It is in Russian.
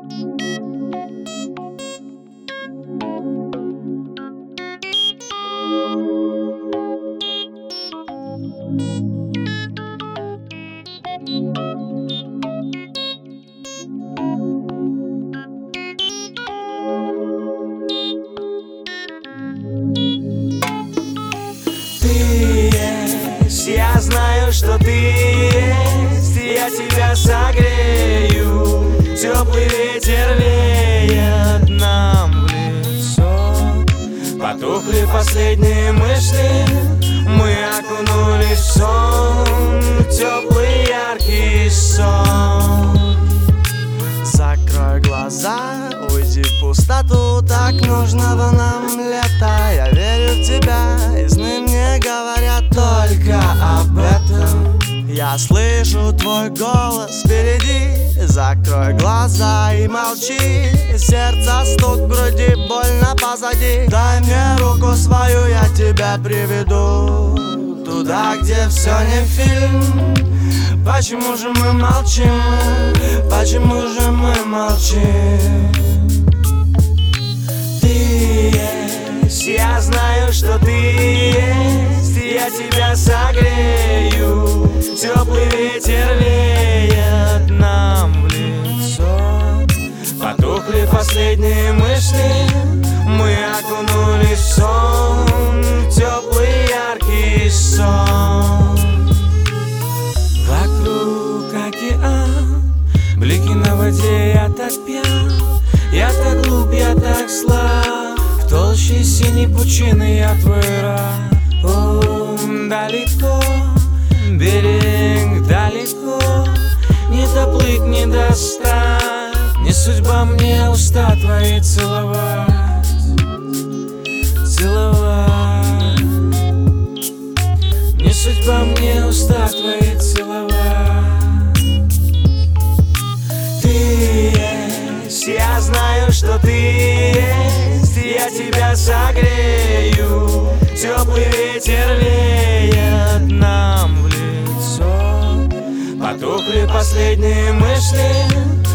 Я знаю, что ты есть, и я тебя согрею. Теплый ветер веет нам в лицо. Потухли последние мысли, мы окунулись в сон. Теплый яркий сон. Закрой глаза, уйди в пустоту. Так нужного нам лета. Я верю в тебя, и сны мне говорят только об этом. Я слышу твой голос впереди. Закрой глаза и молчи. Сердце стук в груди, больно позади. Дай мне руку свою, я тебя приведу туда, где все не фильм. Почему же мы молчим? Почему же мы молчим? Ты есть, я знаю, что ты есть, и я тебя согрею. Теплый ветер веет нам в лицо. Потухли последние мысли, мы окунулись в сон. Теплый яркий сон. Вокруг океан, блики на воде, я так пьян. Я так глуп, я так слаб. В толще синей пучины я твой раб. О, далеко, берег далеко. Не доплыть, не достать. Не судьба мне уста твои целовать. Целовать. Не судьба мне уста твои целовать. Ты есть, я знаю, что ты есть, и я тебя согрею. Теплый ветер веет нам в лицо. Потухли последние мысли,